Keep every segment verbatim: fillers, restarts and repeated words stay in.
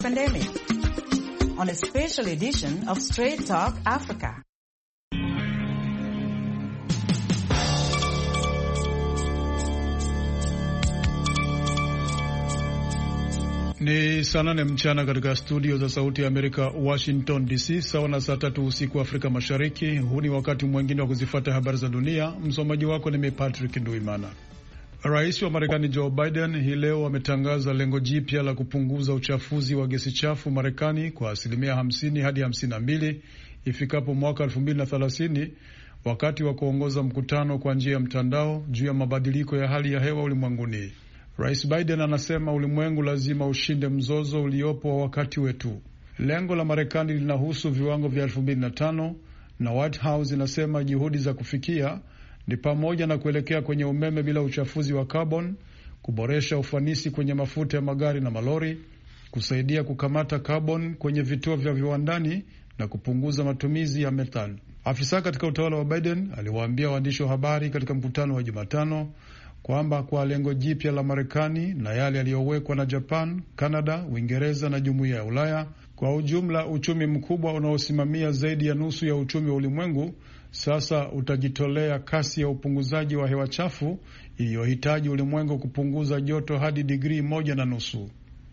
pandemic on a special edition of Straight Talk Africa. Ni saa nane mchana katika studio za Sauti ya Amerika, Washington D C, sawa na saa tatu usiku Afrika Mashariki. Huu ni wakati mwingine wa kuzifuata habari za dunia. Msomaji wako ni mimi Patrick Nduimana. Rais wa Marekani Joe Biden hii leo ametangaza lengo jipya la kupunguza uchafuzi wa gesi chafu Marekani kwa asilimia hamsini hadi hamsini na mbili ifikapo mwaka elfu mbili na thelathini, wakati wa kuongoza mkutano kwa njia ya mtandao juu ya mabadiliko ya hali ya hewa ulimwenguni. Rais Biden anasema ulimwengu lazima ushinde mzozo uliopo wa wakati wetu. Lengo la Marekani linahusu viwango vya elfu mbili na tano na White House inasema juhudi za kufikia ni pamoja na kuelekea kwenye umeme bila uchafuzi wa carbon, kuboresha ufanisi kwenye mafuta ya magari na malori, kusaidia kukamata carbon kwenye vituo vya viwandani na kupunguza matumizi ya metal. Afisa katika utawala wa Biden aliwaambia waandishi wa habari katika mkutano wa Jumatano kwamba kwa lengo jipya la Marekani na yale yaliyowekwa na Japan, Canada, Uingereza na Jumuiya ya Ulaya, kwa ujumla uchumi mkubwa unaosimamia zaidi ya nusu ya uchumi wa ulimwengu sasa utajitolea kasi ya upunguzaji wa hewa chafu iliyohitaji ulimwengu kupunguza joto hadi digrii moja na nusu.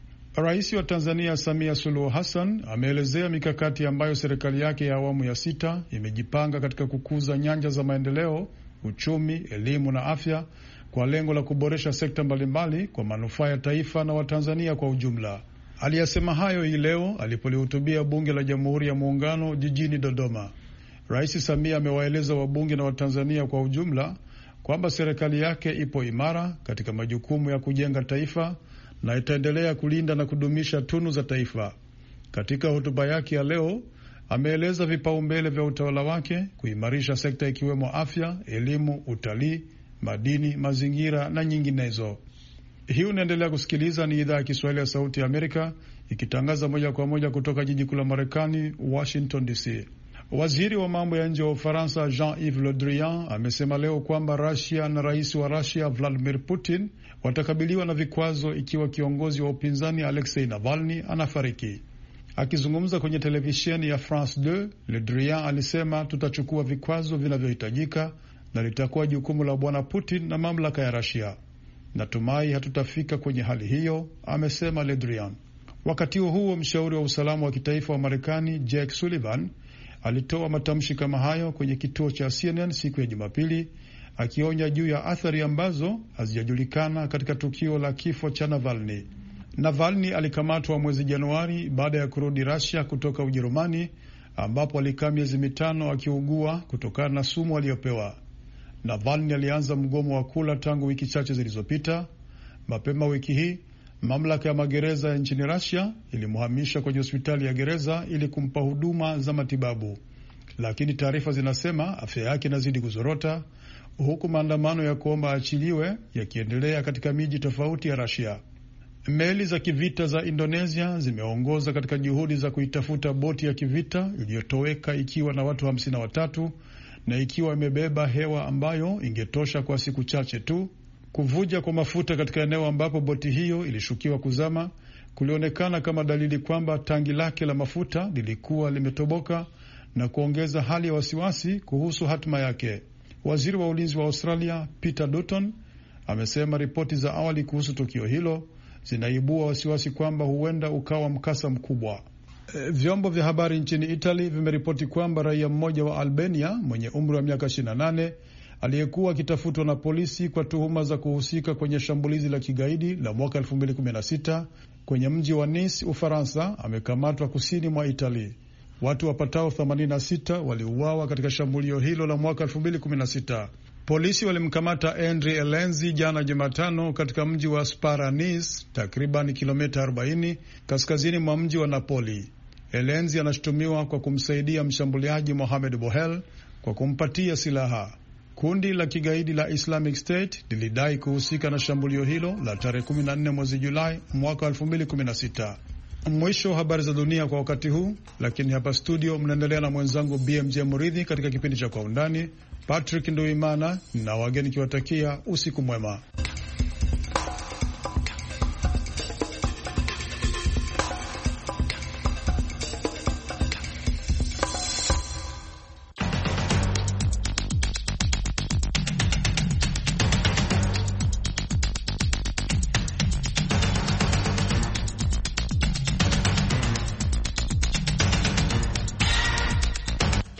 Rais wa Tanzania Samia Suluhu Hassan ameelezea mikakati ambayo serikali yake ya awamu ya sita imejipanga katika kukuza nyanja za maendeleo, uchumi, elimu na afya kwa lengo la kuboresha sekta mbalimbali kwa manufaa ya taifa na Watanzania kwa ujumla. Aliyasema hayo hii leo alipolihutubia Bunge la Jamhuri ya Muungano jijini Dodoma. Rais Samia amewaeleza wabunge na Watanzania kwa ujumla kwamba serikali yake ipo imara katika majukumu ya kujenga taifa na itaendelea kulinda na kudumisha tunu za taifa. Katika hotuba yake ya leo, ameeleza vipaumbele vya utawala wake kuimarisha sekta ikiwemo afya, elimu, utalii, madini, mazingira na nyinginezo. Hii unaendelea kusikiliza, ni idhaa ya Kiswahili ya Sauti ya Amerika ikitangaza moja kwa moja kutoka jiji kuu la Marekani, Washington D C. Waziri wa mambo ya nje wa Ufaransa Jean-Yves Le Drian amesema leo kwamba Russia na rais wa Russia Vladimir Putin watakabiliwa na vikwazo ikiwa kiongozi wa upinzani Alexei Navalny anafariki. Akizungumza kwenye televisheni ya France deux, Le Drian alisema tutachukua vikwazo vinavyohitajika na litakuwa jukumu la bwana Putin na mamlaka ya Russia. Natumai hatutafika kwenye hali hiyo, amesema Le Drian. Wakati huo mshauri wa usalama wa kitaifa wa Marekani Jake Sullivan alitoa matamshi kama hayo kwenye kituo cha C N N siku ya Jumapili, akionya juu ya athari ambazo hazijajulikana katika tukio la kifo cha Navalny. Navalny alikamatwa mwezi Januari baada ya kurudi Russia kutoka Ujerumani, ambapo alikaa miezi mitano akiugua kutokana na sumu aliyopewa. Navalny alianza mgomo wa kula tangu wiki chache zilizopita. Mapema wiki hii, mamlaka ya magereza ya nchini Russia ilimhamisha kwenye hospitali ya gereza ili kumpa huduma za matibabu. Lakini taarifa zinasema afya yake inazidi kuzorota, huku maandamano ya kuomba achiliwe yakiendelea katika miji tofauti ya Russia. Meli za kivita za Indonesia zimeongoza katika juhudi za kuitafuta boti ya kivita iliyotoweka ikiwa na watu hamsini na watatu na ikiwa imebeba hewa ambayo ingetosha kwa siku chache tu. Kuvuja kwa mafuta katika eneo ambapo boti hiyo ilishukiwa kuzama kulionekana kama dalili kwamba tangi lake la mafuta lilikuwa limetoboka na kuongeza hali ya wasiwasi kuhusu hatima yake. Waziri wa ulinzi wa Australia Peter Dutton amesema ripoti za awali kuhusu tukio hilo zinaibua wasiwasi kwamba huenda ukawa mkasa mkubwa. E, vyombo vya habari nchini Italy vimeripoti kwamba raia mmoja wa Albania mwenye umri wa miaka ishirini na nane aliyekuwa akitafutwa na polisi kwa tuhuma za kuhusika kwenye shambulizi la kigaidi la mwaka elfu mbili kumi na sita kwenye mji wa Nice, Ufaransa, amekamatwa kusini mwa Italy. Watu wapatao themanini na sita waliuawa katika shambulio hilo la mwaka elfu mbili kumi na sita. Polisi walimkamata Andri Elenzi jana Jumatano katika mji wa Spara Nice, takriban kilomita arobaini kaskazini mwa mji wa Napoli. Elenzi anashutumiwa kwa kumsaidia mshambuliaji Mohamed Bohel kwa kumpatia silaha. Kundi la kigaidi la Islamic State lilidai kuhusika na shambulio hilo la tarehe kumi na nne mwezi Julai mwaka elfu mbili kumi na sita. Mwisho habari za dunia kwa wakati huu, lakini hapa studio mnaendelea na mwenzangu B M J Muridhi katika kipindi cha Kwa Undani. Patrick Nduimana na wageni kiwatakia usiku mwema.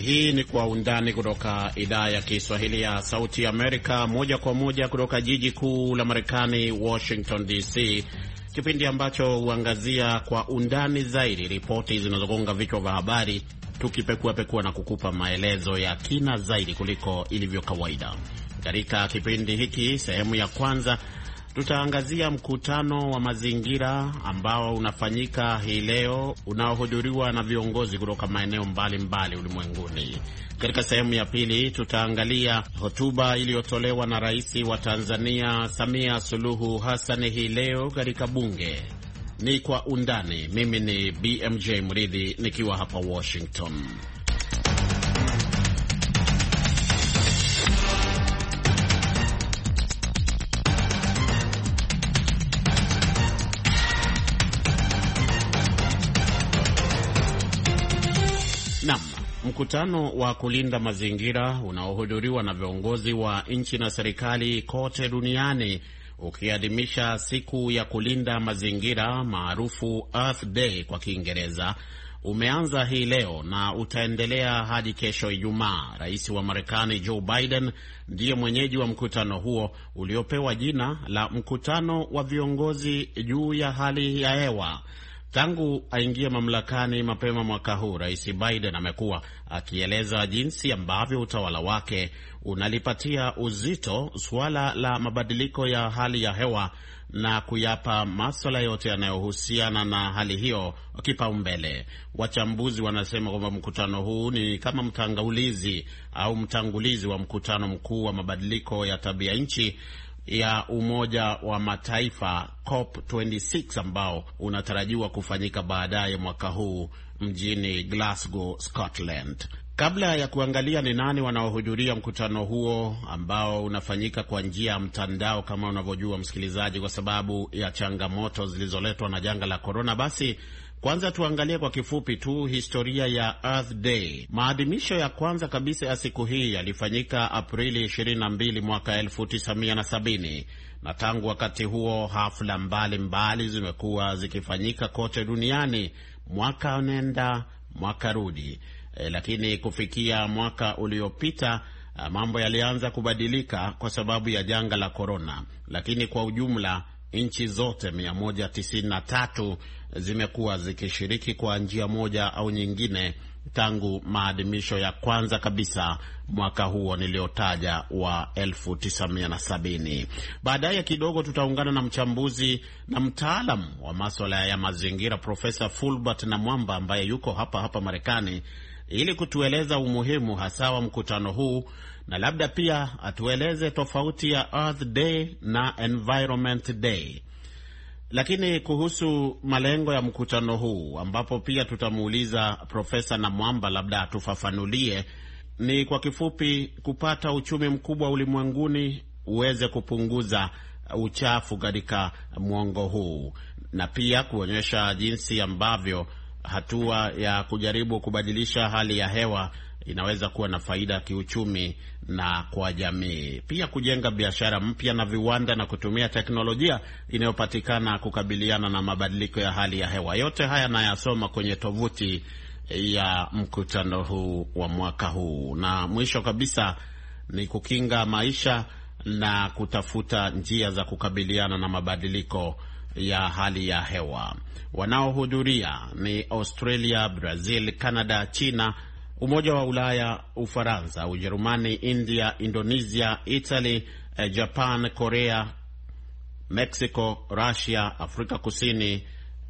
Hii ni Kwa Undani kutoka idhaa ya Kiswahili ya Sauti Amerika, moja kwa moja kutoka jiji kuu la Marekani, Washington D C, kipindi ambacho huangazia kwa undani zaidi ripoti zinazogonga vichwa vya habari, tukipekua pekua na kukupa maelezo ya kina zaidi kuliko ilivyo kawaida. Katika kipindi hiki, sehemu ya kwanza, tutaangazia mkutano wa mazingira ambao unafanyika hii leo, unaohudhuriwa na viongozi kutoka maeneo mbalimbali ulimwenguni. Katika sehemu ya pili, tutaangalia hotuba iliyotolewa na Rais wa Tanzania Samia Suluhu Hassan hii leo katika bunge. Ni Kwa Undani. Mimi ni B M J Mridhi nikiwa hapa Washington. Naam, mkutano wa kulinda mazingira unaohudhuriwa na viongozi wa nchi na serikali kote duniani, ukiadhimisha siku ya kulinda mazingira maarufu Earth Day kwa Kiingereza, umeanza hii leo na utaendelea hadi kesho Ijumaa. Rais wa Marekani Joe Biden ndiye mwenyeji wa mkutano huo uliopewa jina la mkutano wa viongozi juu ya hali ya hewa. Tangu aingie mamlakani mapema mwaka huu, Rais Biden amekuwa akieleza jinsi ambavyo utawala wake unalipatia uzito suala la mabadiliko ya hali ya hewa na kuyapa masuala yote yanayohusiana na hali hiyo kipaumbele. Wachambuzi wanasema kwamba mkutano huu ni kama mtangulizi au mtangulizi wa mkutano mkuu wa mabadiliko ya tabia nchi ya Umoja wa Mataifa COP ishirini na sita ambao unatarajiwa kufanyika baadaye mwaka huu mjini Glasgow, Scotland. Kabla ya kuangalia ni nani wanaohudhuria mkutano huo ambao unafanyika kwa njia ya mtandao kama unavyojua msikilizaji, kwa sababu ya changamoto zilizoletwa na janga la corona, basi kwanza tuangalie kwa kifupi tu historia ya Earth Day. Maadhimisho ya kwanza kabisa ya siku hii yalifanyika Aprili ishirini na mbili mwaka elfu tisa mia sabini, na tangu wakati huo hafla mbalimbali zimekuwa zikifanyika kote duniani, mwaka nenda mwaka rudi. E, lakini kufikia mwaka uliopita mambo yalianza kubadilika kwa sababu ya janga la corona, lakini kwa ujumla nchi zote mia moja tisini na tatu zimekuwa zikishiriki kwa njia moja au nyingine tangu maadhimisho ya kwanza kabisa mwaka huo niliotaja wa elfu tisa mia sabini. Baadaye kidogo tutaungana na mchambuzi na mtaalamu wa masuala ya mazingira Profesa Fulbert Namwamba ambaye yuko hapa hapa Marekani ili kutueleza umuhimu hasa wa mkutano huu na labda pia atueleze tofauti ya Earth Day na Environment Day. Lakini kuhusu malengo ya mkutano huu, ambapo pia tutamuuliza Profesa Namwamba labda atufafanulie, ni kwa kifupi kupata uchumi mkubwa ulimwenguni uweze kupunguza uchafu katika mwongo huu, na pia kuonyesha jinsi ambavyo hatua ya kujaribu kubadilisha hali ya hewa inaweza kuwa na faida ya kiuchumi na kwa jamii. Pia kujenga biashara mpya na viwanda na kutumia teknolojia inayopatikana kukabiliana na mabadiliko ya hali ya hewa. Yote haya nayasoma kwenye tovuti ya mkutano huu wa mwaka huu. Na mwisho kabisa ni kukinga maisha na kutafuta njia za kukabiliana na mabadiliko ya hali ya hewa. Wanaohudhuria ni Australia, Brazil, Canada, China, Umoja wa Ulaya, Ufaransa, Ujerumani, India, Indonesia, Italy, Japan, Korea, Mexico, Russia, Afrika Kusini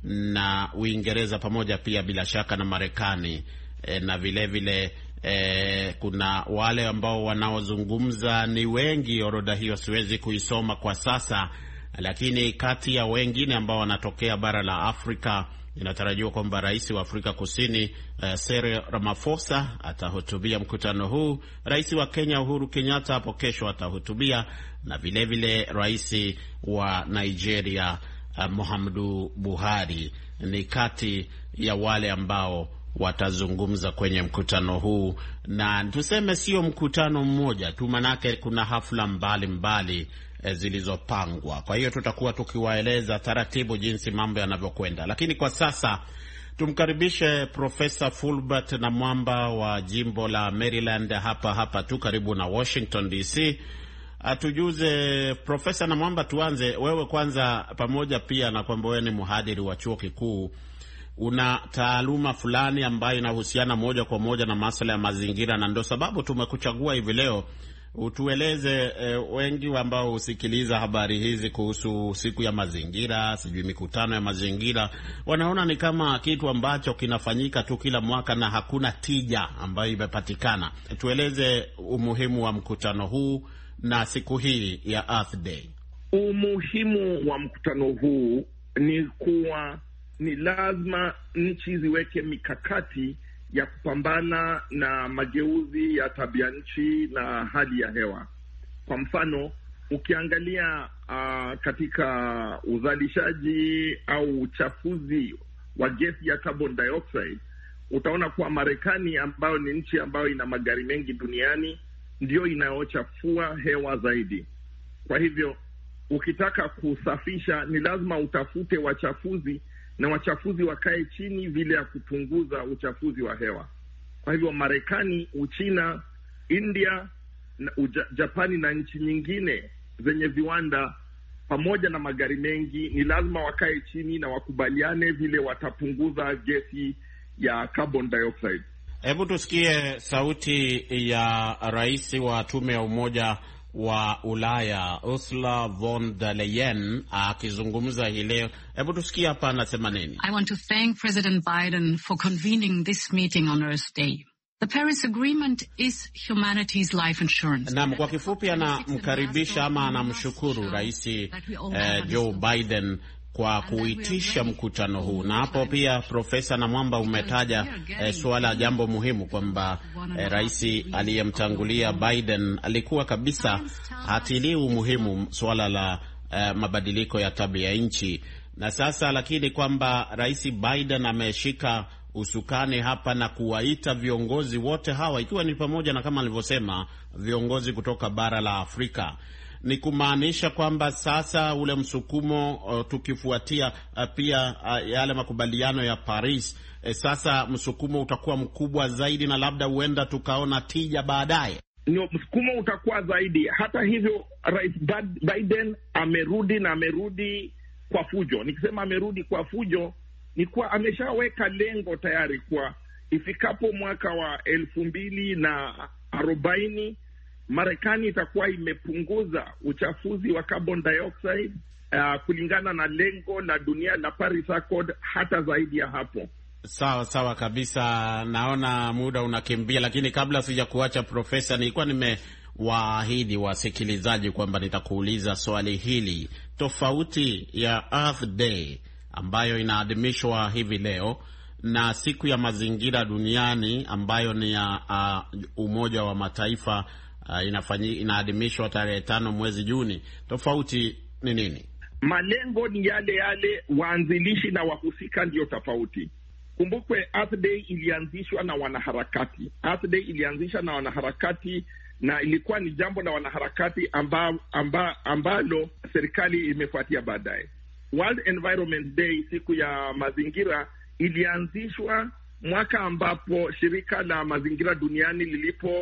na Uingereza, pamoja pia bila shaka na Marekani. E, na vile vile e, kuna wale ambao wanaozungumza ni wengi. Orodha hiyo siwezi kuisoma kwa sasa, lakini kati ya wengine ambao wanatokea bara la Afrika, inatarajiwa kwamba rais wa Afrika Kusini uh, Cyril Ramaphosa atahutubia mkutano huu. Rais wa Kenya Uhuru Kenyatta hapo kesho atahutubia, na vile vile rais wa Nigeria uh, Muhammadu Buhari ni kati ya wale ambao watazungumza kwenye mkutano huu. Na tuseme sio mkutano mmoja tu, manake kuna hafla mbalimbali mbali zilizopangwa. Kwa hiyo tutakuwa tukiwaeleza taratibu jinsi mambo yanavyokwenda. Lakini kwa sasa Tumkaribishe Profesa Fulbert Namwamba wa jimbo la Maryland hapa hapa tu karibu na Washington D C. Atujuze Profesa Namwamba, tuanze wewe kwanza, pamoja pia na kwamba wewe ni mhadhiri wa chuo kikuu, una taaluma fulani ambayo inahusiana moja kwa moja na masuala ya mazingira, na ndio sababu tumekuchagua hivi leo utueleze. eh, wengi ambao husikiliza habari hizi kuhusu siku ya mazingira, sijui mikutano ya mazingira, wanaona ni kama kitu ambacho kinafanyika tu kila mwaka na hakuna tija ambayo imepatikana. Tueleze umuhimu wa mkutano huu na siku hii ya Earth Day. Umuhimu wa mkutano huu ni kuwa ni lazima nchi ziweke mikakati ya kupambana na mageuzi ya tabia nchi na hali ya hewa. Kwa mfano, ukiangalia uh, katika uzalishaji au uchafuzi wa gesi ya carbon dioxide, utaona kuwa Marekani, ambayo ni nchi ambayo ina magari mengi duniani, ndio inayochafua hewa zaidi. Kwa hivyo ukitaka kusafisha, ni lazima utafute wachafuzi, na wachafuzi wakae chini vile ya kupunguza uchafuzi wa hewa. Kwa hivyo Marekani, Uchina, India, Uja, Japani na nchi nyingine zenye viwanda pamoja na magari mengi, ni lazima wakae chini na wakubaliane vile watapunguza gesi ya carbon dioxide. Hebu tusikie sauti ya rais wa tume ya Umoja wa Ulaya Ursula von der Leyen akizungumza hii leo. Hebu tusikie hapa anasema nini. I want to thank President Biden for convening this meeting on Earth Day. The Paris Agreement is humanity's life insurance. Naam, kwa kifupi anamkaribisha ama anamshukuru Rais eh, Joe Biden kwa kuitisha mkutano huu. Na hapo pia Profesa Namwamba umetaja eh, suala jambo muhimu kwamba eh, rais aliyemtangulia Biden alikuwa kabisa hatilii umuhimu suala la eh, mabadiliko ya tabia nchi, na sasa lakini kwamba Rais Biden ameshika usukani hapa na kuwaita viongozi wote hawa, ikiwa ni pamoja na kama alivyosema viongozi kutoka bara la Afrika. Ni kumaanisha kwamba sasa ule msukumo uh, tukifuatia uh, pia uh, yale makubaliano ya Paris, eh, sasa msukumo utakuwa mkubwa zaidi na labda huenda tukaona tija baadaye. Ndio, msukumo utakuwa zaidi. Hata hivyo Rais Biden amerudi na amerudi kwa fujo. Nikisema amerudi kwa fujo, ni kuwa ameshaweka lengo tayari kwa ifikapo mwaka wa elfu mbili na arobaini Marekani itakuwa imepunguza uchafuzi wa carbon dioxide uh, kulingana na lengo la dunia la Paris Accord, hata zaidi ya hapo. Sawa sawa kabisa. Naona muda unakimbia, lakini kabla sija kuacha Profesa, nilikuwa nimewaahidi wasikilizaji kwamba nitakuuliza swali hili. Tofauti ya Earth Day ambayo inaadhimishwa hivi leo na siku ya mazingira duniani ambayo ni ya uh, Umoja wa Mataifa uh, inafanyi inaadhimishwa tarehe tano mwezi Juni, tofauti ni nini? Malengo ni yale yale, waanzilishi na wahusika ndio tofauti. Kumbukwe Earth Day ilianzishwa na wanaharakati. Earth Day ilianzishwa na wanaharakati na ilikuwa ni jambo la wanaharakati amba, amba, ambalo serikali imefuatia baadaye. World Environment Day, siku ya mazingira, ilianzishwa mwaka ambapo shirika la mazingira duniani lilipo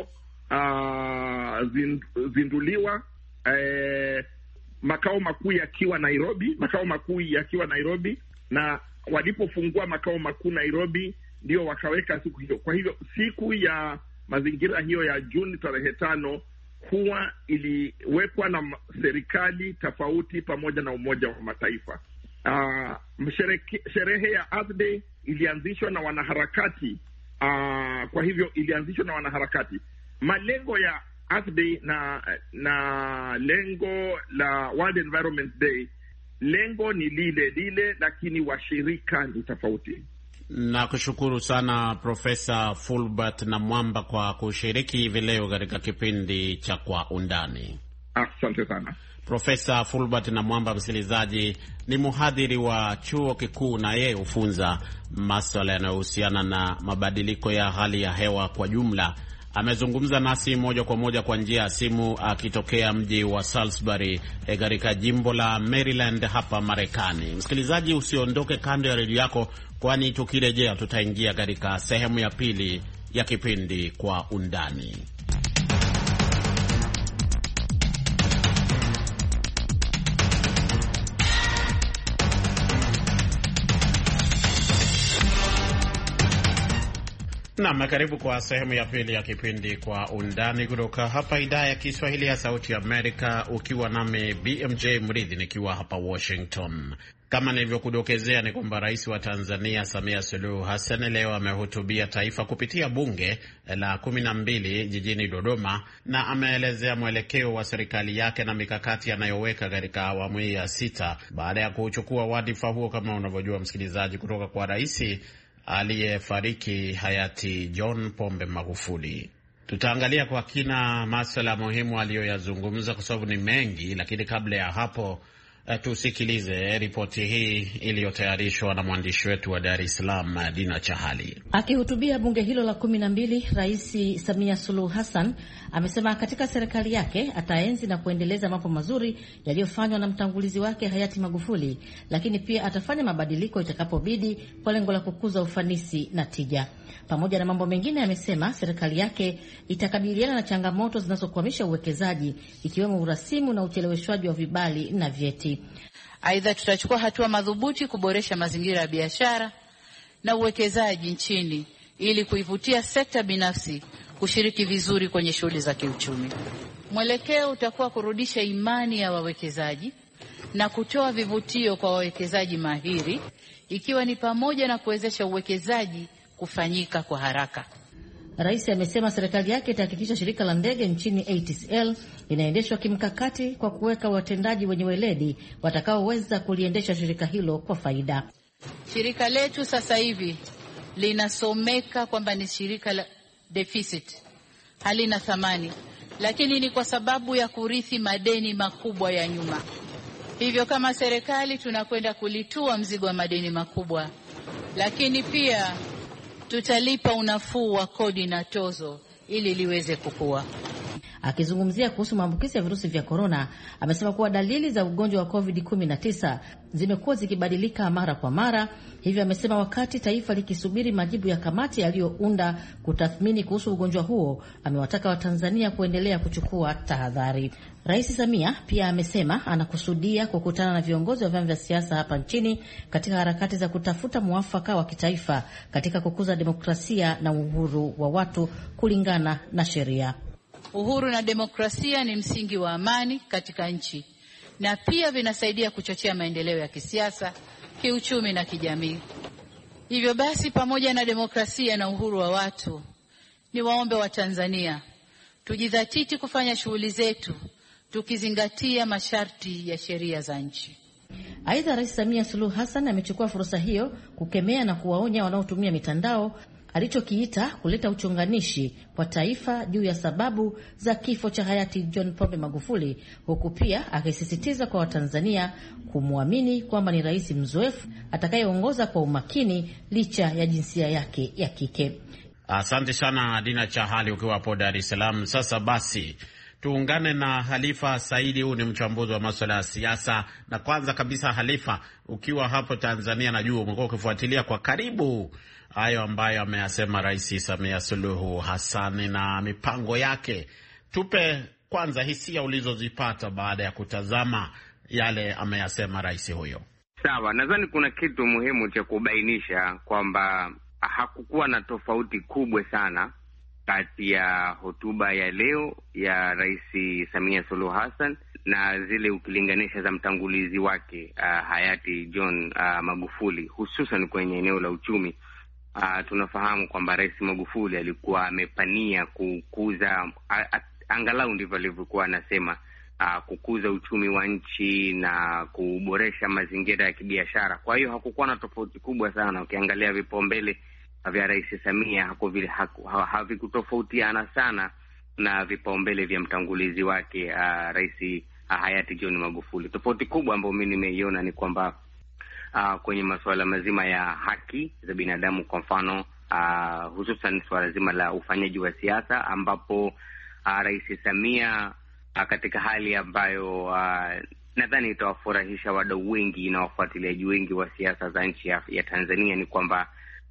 uh, zinduliwa, eh, makao makuu yakiwa Nairobi, makao makuu yakiwa Nairobi, na walipofungua makao makuu Nairobi ndio wakaweka siku hiyo. Kwa hivyo siku ya mazingira hiyo ya Juni tarehe tano huwa iliwekwa na serikali tofauti pamoja na Umoja wa Mataifa. Uh, sherehe ya Earth Day ilianzishwa na wanaharakati. Uh, kwa hivyo ilianzishwa na wanaharakati. Malengo ya Earth Day na na lengo la World Environment Day, lengo ni lile lile, lakini washirika ni tofauti. Na kushukuru sana Profesa Fulbert Namwamba kwa kushiriki hivi leo katika kipindi cha Kwa Undani. Asante sana. Profesa Fulbert Namwamba, msikilizaji, ni mhadhiri wa chuo kikuu na yeye hufunza masuala yanayohusiana na mabadiliko ya hali ya hewa kwa jumla, amezungumza nasi moja kwa moja kwa njia ya simu akitokea mji wa Salisbury katika jimbo la Maryland hapa Marekani. Msikilizaji, usiondoke kando ya redio yako, kwani tukirejea tutaingia katika sehemu ya pili ya kipindi Kwa Undani. Naam, karibu kwa sehemu ya pili ya kipindi Kwa Undani kutoka hapa idhaa ya Kiswahili ya Sauti ya Amerika, ukiwa nami B M J Mridhi nikiwa hapa Washington. Kama nilivyokudokezea ni kwamba Rais wa Tanzania Samia Suluhu Hassan leo amehutubia taifa kupitia bunge la kumi na mbili jijini Dodoma, na ameelezea mwelekeo wa serikali yake na mikakati anayoweka katika awamu hii ya sita baada ya kuchukua wadhifa huo, kama unavyojua msikilizaji, kutoka kwa rais aliyefariki hayati John Pombe Magufuli. Tutaangalia kwa kina masuala muhimu aliyoyazungumza kwa sababu ni mengi, lakini kabla ya hapo tusikilize ripoti hii iliyotayarishwa na mwandishi wetu wa Dar es Salaam Dina Chahali. Akihutubia bunge hilo la kumi na mbili, Rais Samia Suluhu Hassan amesema katika serikali yake ataenzi na kuendeleza mambo mazuri yaliyofanywa na mtangulizi wake hayati Magufuli, lakini pia atafanya mabadiliko itakapobidi kwa lengo la kukuza ufanisi na tija. Pamoja na mambo mengine, amesema serikali yake itakabiliana na changamoto zinazokwamisha uwekezaji, ikiwemo urasimu na ucheleweshwaji wa vibali na vyeti. Aidha, tutachukua hatua madhubuti kuboresha mazingira ya biashara na uwekezaji nchini ili kuivutia sekta binafsi kushiriki vizuri kwenye shughuli za kiuchumi. Mwelekeo utakuwa kurudisha imani ya wawekezaji na kutoa vivutio kwa wawekezaji mahiri, ikiwa ni pamoja na kuwezesha uwekezaji kufanyika kwa haraka. Rais amesema serikali yake itahakikisha shirika la ndege nchini A T C L linaendeshwa kimkakati kwa kuweka watendaji wenye weledi watakaoweza kuliendesha shirika hilo kwa faida. Shirika letu sasa hivi linasomeka kwamba ni shirika la deficit, halina thamani, lakini ni kwa sababu ya kurithi madeni makubwa ya nyuma. Hivyo kama serikali tunakwenda kulitua mzigo wa madeni makubwa, lakini pia tutalipa unafuu wa kodi na tozo ili liweze kukua. Akizungumzia kuhusu maambukizi ya virusi vya korona, amesema kuwa dalili za ugonjwa wa covid kumi na tisa zimekuwa zikibadilika mara kwa mara. Hivyo amesema wakati taifa likisubiri majibu ya kamati aliyounda kutathmini kuhusu ugonjwa huo, amewataka Watanzania kuendelea kuchukua tahadhari. Rais Samia pia amesema anakusudia kukutana na viongozi wa vyama vya siasa hapa nchini katika harakati za kutafuta muafaka wa kitaifa katika kukuza demokrasia na uhuru wa watu kulingana na sheria. Uhuru na demokrasia ni msingi wa amani katika nchi na pia vinasaidia kuchochea maendeleo ya kisiasa, kiuchumi na kijamii. Hivyo basi, pamoja na demokrasia na uhuru wa watu, ni waombe wa Tanzania tujidhatiti kufanya shughuli zetu tukizingatia masharti ya sheria za nchi. Aidha, Rais Samia Suluhu Hassan amechukua fursa hiyo kukemea na kuwaonya wanaotumia mitandao alichokiita kuleta uchonganishi kwa taifa juu ya sababu za kifo cha hayati John Pombe Magufuli, huku pia akisisitiza kwa Watanzania kumwamini kwamba ni rais mzoefu atakayeongoza kwa umakini licha ya jinsia yake ya kike. Asante sana Dina Chahali ukiwa hapo Dar es Salaam. Sasa basi tuungane na Halifa Saidi, huyu ni mchambuzi wa masuala ya siasa. Na kwanza kabisa, Halifa, ukiwa hapo Tanzania, najua umekuwa ukifuatilia kwa karibu hayo ambayo ameyasema Rais Samia Suluhu Hassan na mipango yake. Tupe kwanza hisia ulizozipata baada ya kutazama yale ameyasema rais huyo. Sawa, nadhani kuna kitu muhimu cha kubainisha kwamba hakukuwa na tofauti kubwa sana kati ya hotuba ya leo ya Rais Samia Suluhu Hassan na zile ukilinganisha za mtangulizi wake uh, hayati John uh, Magufuli, hususan kwenye eneo la uchumi. Uh, tunafahamu kwamba Rais Magufuli alikuwa amepania kukuza uh, angalau ndivyo alivyokuwa anasema uh, kukuza uchumi wa nchi na kuboresha mazingira ya kibiashara. Kwa hiyo hakukuwa na tofauti kubwa sana. Ukiangalia vipaumbele vya Rais Samia hako vile havikutofautiana sana na vipaumbele vya mtangulizi wake uh, Rais uh, hayati John Magufuli. Tofauti kubwa ambayo mimi nimeiona ni kwamba Uh, kwenye masuala mazima ya haki za binadamu, kwa mfano uh, hususan suala zima la ufanyaji wa siasa, ambapo uh, Rais Samia uh, katika hali ambayo uh, nadhani itawafurahisha wadau wengi na wafuatiliaji wengi wa siasa za nchi ya, ya Tanzania, ni kwamba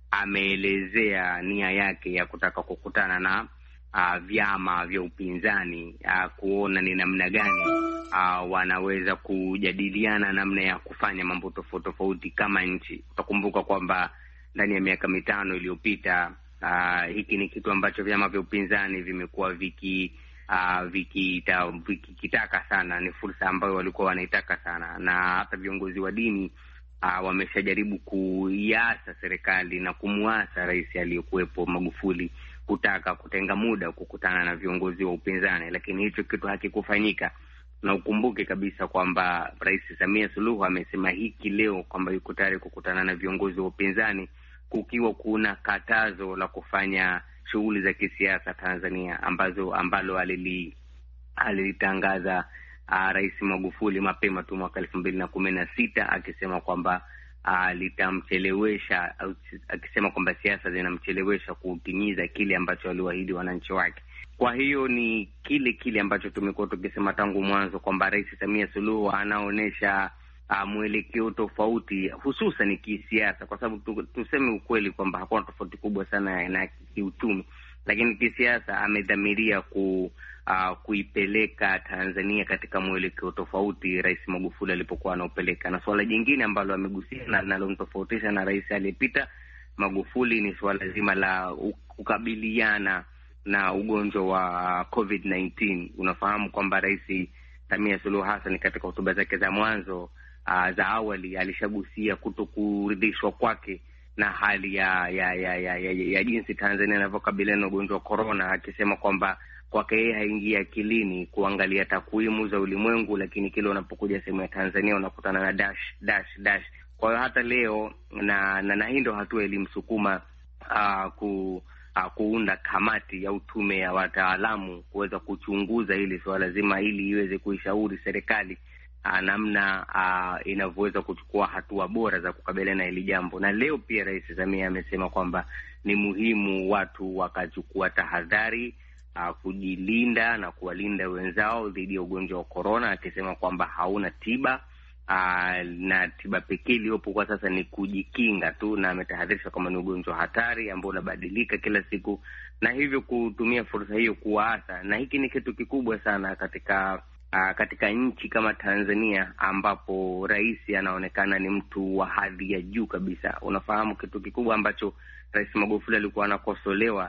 ameelezea nia yake ya kutaka kukutana na uh, vyama vya upinzani uh, kuona ni namna gani uh, wanaweza kujadiliana namna ya kufanya mambo tofauti tofauti kama nchi. Utakumbuka kwamba ndani ya miaka mitano iliyopita uh, hiki ni kitu ambacho vyama vya upinzani vimekuwa viki uh, vikitaka viki sana, ni fursa ambayo walikuwa wanaitaka sana, na hata viongozi wa dini Uh, wameshajaribu kuiasa serikali na kumuasa rais aliyekuwepo Magufuli kutaka kutenga muda kukutana na viongozi wa upinzani, lakini hicho kitu hakikufanyika. Na ukumbuke kabisa kwamba Rais Samia Suluhu amesema hiki leo kwamba yuko tayari kukutana na viongozi wa upinzani kukiwa kuna katazo la kufanya shughuli za kisiasa Tanzania, ambazo ambalo alili alilitangaza Uh, Rais Magufuli mapema tu mwaka elfu mbili na kumi na sita akisema kwamba uh, litamchelewesha, uh, akisema kwamba siasa zinamchelewesha kutimiza kile ambacho aliwaahidi wananchi wake. Kwa hiyo ni kile kile ambacho tumekuwa tukisema tangu mwanzo kwamba Rais Samia Suluhu anaonesha uh, mwelekeo tofauti, hususan kisiasa, kwa sababu tu, tuseme ukweli kwamba hakuna tofauti kubwa sana na kiuchumi, lakini kisiasa amedhamiria ku Uh, kuipeleka Tanzania katika mwelekeo tofauti Rais Magufuli alipokuwa anaupeleka. Na swala jingine ambalo amegusia na linalomtofautisha na rais aliyepita Magufuli ni swala zima la kukabiliana na ugonjwa wa COVID nineteen. Unafahamu kwamba Rais Samia Suluhu Hassan katika hotuba zake za mwanzo uh, za awali alishagusia kutokuridhishwa kwake na hali ya ya ya, ya, ya, ya jinsi Tanzania inavyokabiliana na ugonjwa wa corona, akisema kwamba kwake yeye haingia akilini kuangalia takwimu za ulimwengu, lakini kile unapokuja sehemu ya Tanzania unakutana na dash dash dash. Kwa hiyo hata leo na na, na hii ndio hatua ilimsukuma uh, ku uh, kuunda kamati ya utume ya wataalamu kuweza kuchunguza hili swala zima, ili iweze kuishauri serikali uh, namna uh, inavyoweza kuchukua hatua bora za kukabiliana na hili jambo. Na leo pia Rais Samia amesema kwamba ni muhimu watu wakachukua tahadhari Uh, kujilinda na kuwalinda wenzao dhidi ya ugonjwa wa corona, akisema kwamba hauna tiba uh, na tiba pekee iliyopo kwa sasa ni kujikinga tu, na ametahadharisha kama ni ugonjwa hatari ambao unabadilika kila siku, na hivyo kutumia fursa hiyo kuwaasa. Na hiki ni kitu kikubwa sana katika uh, katika nchi kama Tanzania, ambapo rais anaonekana ni mtu wa hadhi ya juu kabisa. Unafahamu kitu kikubwa ambacho Rais Magufuli alikuwa anakosolewa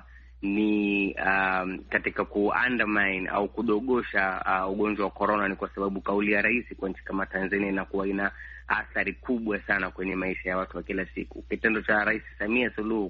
ni um, katika ku-undermine au kudogosha uh, ugonjwa wa corona, ni kwa sababu kauli ya rais kwa nchi kama Tanzania inakuwa ina athari kubwa sana kwenye maisha ya watu wa kila siku. Kitendo cha Rais Samia Suluhu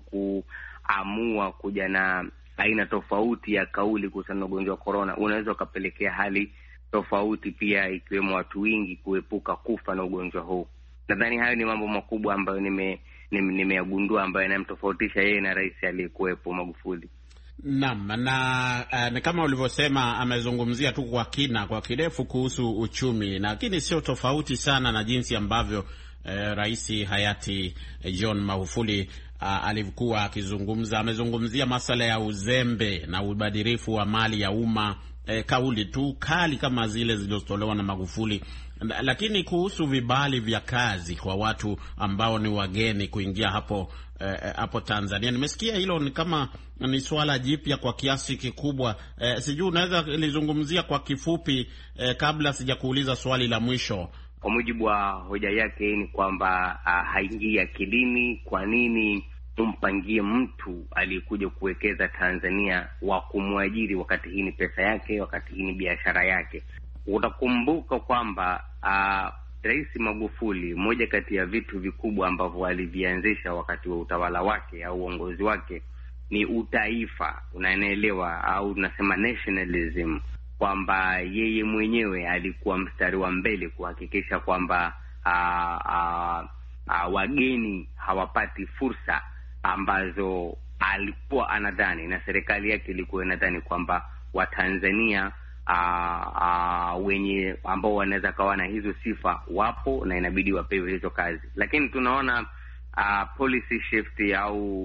kuamua kuja na aina tofauti ya kauli kuhusiana na ugonjwa wa corona unaweza ukapelekea hali tofauti pia, ikiwemo watu wengi kuepuka kufa na ugonjwa huu. Nadhani hayo ni mambo makubwa ambayo nime nimeyagundua ambayo yanamtofautisha yeye na rais aliyekuwepo Magufuli. Naam, na uh, kama ulivyosema, amezungumzia tu kwa kina, kwa kirefu kuhusu uchumi, lakini sio tofauti sana na jinsi ambavyo uh, rais hayati uh, John Magufuli uh, alivyokuwa akizungumza. Amezungumzia masuala ya uzembe na ubadhirifu wa mali ya umma, uh, kauli tu kali kama zile zilizotolewa na Magufuli. Lakini kuhusu vibali vya kazi kwa watu ambao ni wageni kuingia hapo eh, hapo Tanzania, nimesikia hilo ni kama ni swala jipya kwa kiasi kikubwa. Eh, sijui unaweza lizungumzia kwa kifupi eh, kabla sijakuuliza swali la mwisho. Kwa mujibu wa hoja yake ni kwamba uh, haingii akilini kwa nini umpangie mtu aliyekuja kuwekeza Tanzania wa kumwajiri wakati hii ni pesa yake, wakati hii ni biashara yake. Utakumbuka kwamba uh, Rais Magufuli, moja kati ya vitu vikubwa ambavyo alivianzisha wakati wa utawala wake au uongozi wake ni utaifa, unaelewa, au tunasema nationalism, kwamba yeye mwenyewe alikuwa mstari wa mbele kuhakikisha kwamba uh, uh, uh, wageni hawapati fursa ambazo alikuwa anadhani na serikali yake ilikuwa inadhani kwamba Watanzania Uh, uh, wenye ambao wanaweza kawa na hizo sifa wapo na inabidi wapewe hizo kazi. Lakini tunaona uh, policy shift au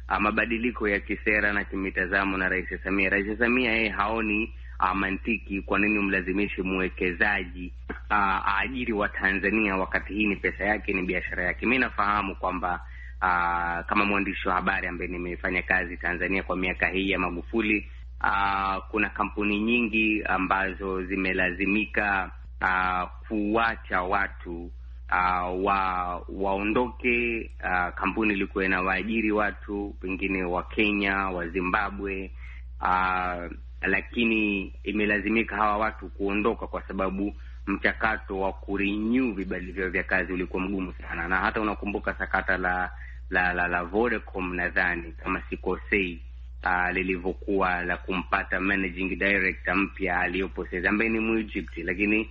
uh, mabadiliko ya kisera na kimitazamo na Rais Samia. Rais Samia yeye haoni uh, mantiki kwa nini umlazimishe mwekezaji uh, aajiri wa Tanzania wakati hii ni pesa yake, ni biashara yake. Mimi nafahamu kwamba uh, kama mwandishi wa habari ambaye nimefanya kazi Tanzania kwa miaka hii ya Magufuli, uh, kuna kampuni nyingi ambazo zimelazimika uh, kuwacha watu Uh, wa waondoke. Uh, kampuni ilikuwa inawaajiri watu pengine wa Kenya, wa Zimbabwe, uh, lakini imelazimika hawa watu kuondoka kwa sababu mchakato wa kurenew vibali vyao vya kazi ulikuwa mgumu sana. Na hata unakumbuka sakata la la la, la Vodacom, nadhani kama sikosei, uh, lilivyokuwa la kumpata managing director mpya aliyopo sasa ambaye ni Mu-Egypt, lakini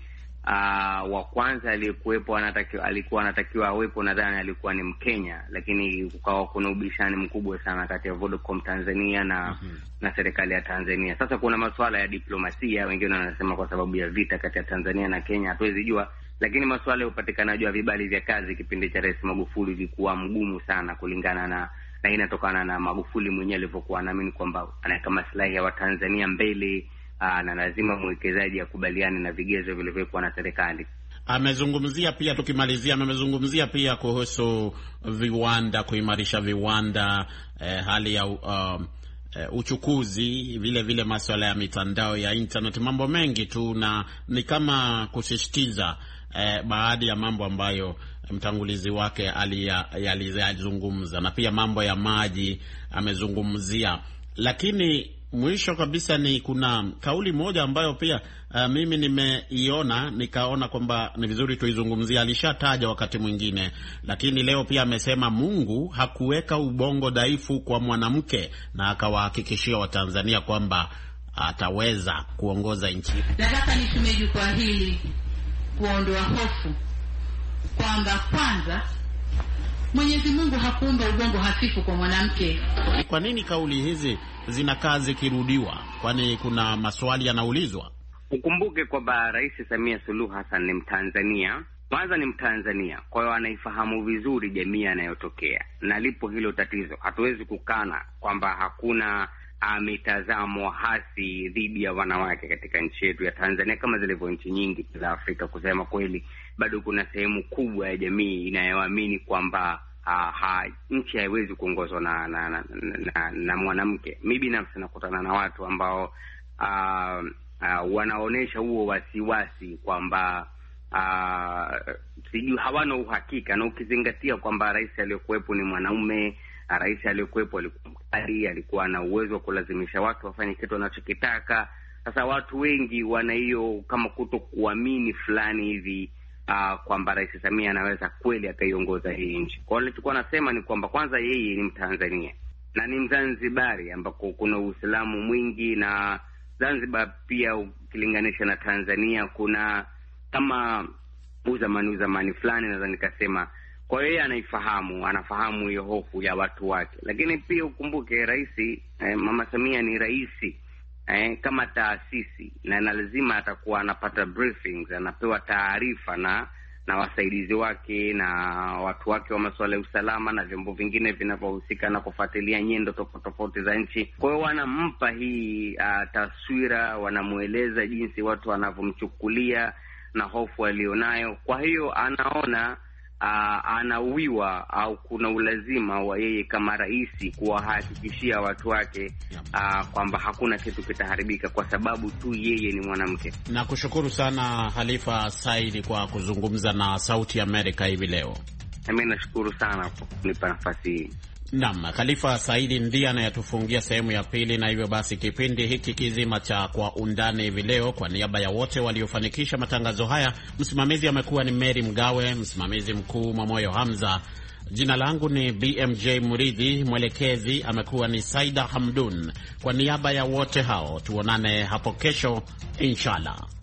Uh, wa kwanza aliyekuwepo anatakiwa alikuwa anatakiwa awepo, nadhani alikuwa ni Mkenya, lakini ukawa kuna ubishani mkubwa sana kati ya Vodacom Tanzania na mm-hmm. na serikali ya Tanzania. Sasa kuna masuala ya diplomasia, wengine wanasema kwa sababu ya vita kati ya Tanzania na Kenya, hatuwezi jua, lakini masuala ya upatikanaji wa vibali vya kazi kipindi cha Rais Magufuli ilikuwa mgumu sana, kulingana na na inatokana na Magufuli mwenyewe alivyokuwa anaamini kwamba anaweka maslahi ya Watanzania mbele. Aa, na lazima mwekezaji akubaliane na vigezo vilivyowekwa na serikali. Amezungumzia pia, tukimalizia, amezungumzia pia kuhusu viwanda, kuimarisha viwanda, eh, hali ya uh, eh, uchukuzi, vile vile masuala ya mitandao ya internet, mambo mengi tu, na ni kama kusisitiza eh, baadhi ya mambo ambayo mtangulizi wake alizungumza, na pia mambo ya maji amezungumzia. Lakini mwisho kabisa ni kuna kauli moja ambayo pia uh, mimi nimeiona nikaona kwamba ni vizuri tuizungumzie. Alishataja wakati mwingine, lakini leo pia amesema Mungu hakuweka ubongo dhaifu kwa mwanamke, na akawahakikishia Watanzania kwamba ataweza kuongoza nchi. Nataka nitumie jukwaa hili kuondoa hofu kwamba kwanza Mwenyezi Mungu hakuumba ubongo hafifu kwa mwanamke. Kwa nini kauli hizi zinakaa zikirudiwa? Kwani kuna maswali yanaulizwa. Ukumbuke kwamba Rais Samia Suluhu Hassan ni Mtanzania. Kwanza ni Mtanzania, kwa hiyo anaifahamu vizuri jamii anayotokea, na lipo hilo tatizo. Hatuwezi kukana kwamba hakuna mitazamo hasi dhidi ya wanawake katika nchi yetu ya Tanzania kama zilivyo nchi nyingi za Afrika. Kusema kweli, bado kuna sehemu kubwa ya jamii inayoamini kwamba uh, ha, nchi haiwezi kuongozwa na na, na, na, na mwanamke. Mimi binafsi nakutana na watu ambao uh, uh, wanaonesha huo wasiwasi kwamba uh, sijui hawana uhakika, na ukizingatia kwamba rais aliyokuwepo ni mwanaume. Rais aliyokuwepo alikuwa mkali, alikuwa na uwezo wa kulazimisha watu wafanye kitu wanachokitaka. Sasa watu wengi wana hiyo kama kuto kuamini fulani hivi uh, kwamba Rais Samia anaweza kweli akaiongoza hii nchi. Kwa hiyo nilichokuwa nasema ni kwamba kwanza yeye ni Mtanzania na ni Mzanzibari ambako kuna Uislamu mwingi, na Zanzibar pia ukilinganisha na Tanzania kuna kama uzamani uzamani fulani, naweza nikasema. Kwa hiyo yeye anaifahamu, anafahamu hiyo hofu ya watu wake. Lakini pia ukumbuke rais eh, Mama Samia ni rais eh, kama taasisi, na lazima atakuwa anapata briefings, anapewa taarifa na na wasaidizi wake na watu wake wa masuala ya usalama na vyombo vingine vinavyohusika na kufuatilia nyendo tofauti tofauti za nchi. Kwa hiyo wanampa hii uh, taswira, wanamueleza jinsi watu wanavyomchukulia na hofu alionayo. Kwa hiyo anaona Uh, anauiwa au kuna ulazima wa yeye kama rais kuwahakikishia watu wake uh, kwamba hakuna kitu kitaharibika kwa sababu tu yeye ni mwanamke. Na kushukuru sana Khalifa Saidi kwa kuzungumza na Sauti Amerika hivi leo. Mimi nashukuru sana kwa kunipa nafasi hii. Naam, Khalifa Saidi ndiye anayetufungia sehemu ya pili, na hivyo basi kipindi hiki kizima cha Kwa Undani hivi leo, kwa niaba ya wote waliofanikisha matangazo haya, msimamizi amekuwa ni Mary Mgawe, msimamizi mkuu Mwamoyo Hamza, jina langu ni B M J Muridhi, mwelekezi amekuwa ni Saida Hamdun. Kwa niaba ya wote hao, tuonane hapo kesho inshallah.